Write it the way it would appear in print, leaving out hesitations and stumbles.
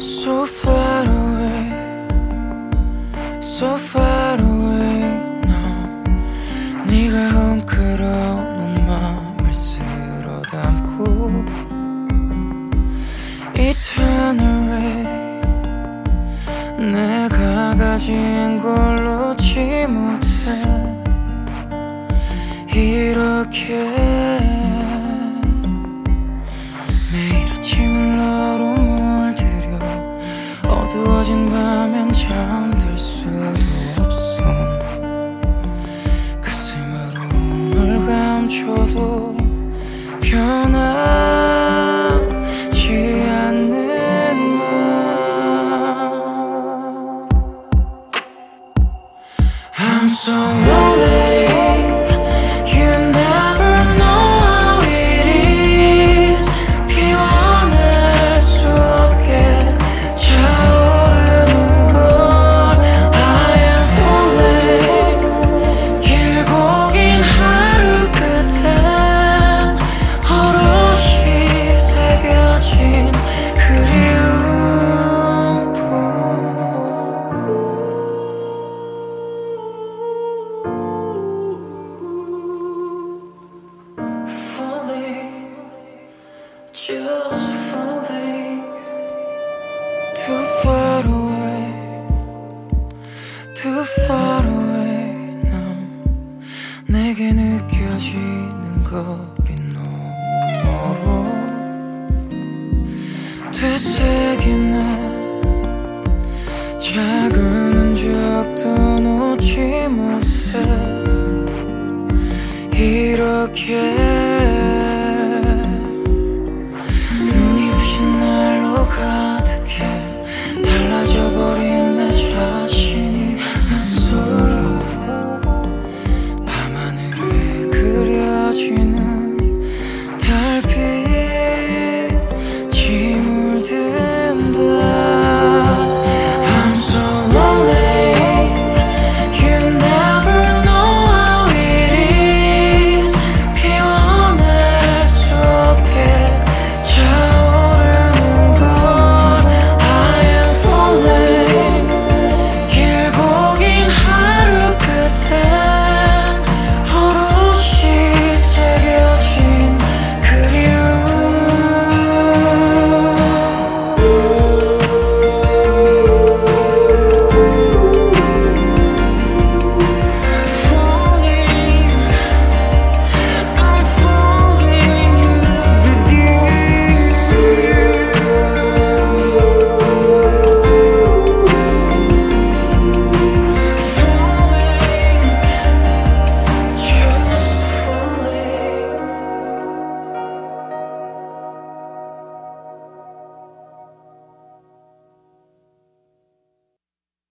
So far away, so far away now. 네가 헝클어놓은 맘을 쓸어 담고 Eternal way, 내가 가진 걸 놓지 못해. 이렇게 매일 아침을 너로 물들여 어두워진 밤엔 잠들 수도 없어. 가슴으로 널 감춰도 변하지 않는 맘. I'm so lonely. Just falling too far away, too far away now. 내게 느껴지는 거리 너무 멀어. 되새기는 작은 흔적도 놓지 못해. 이렇게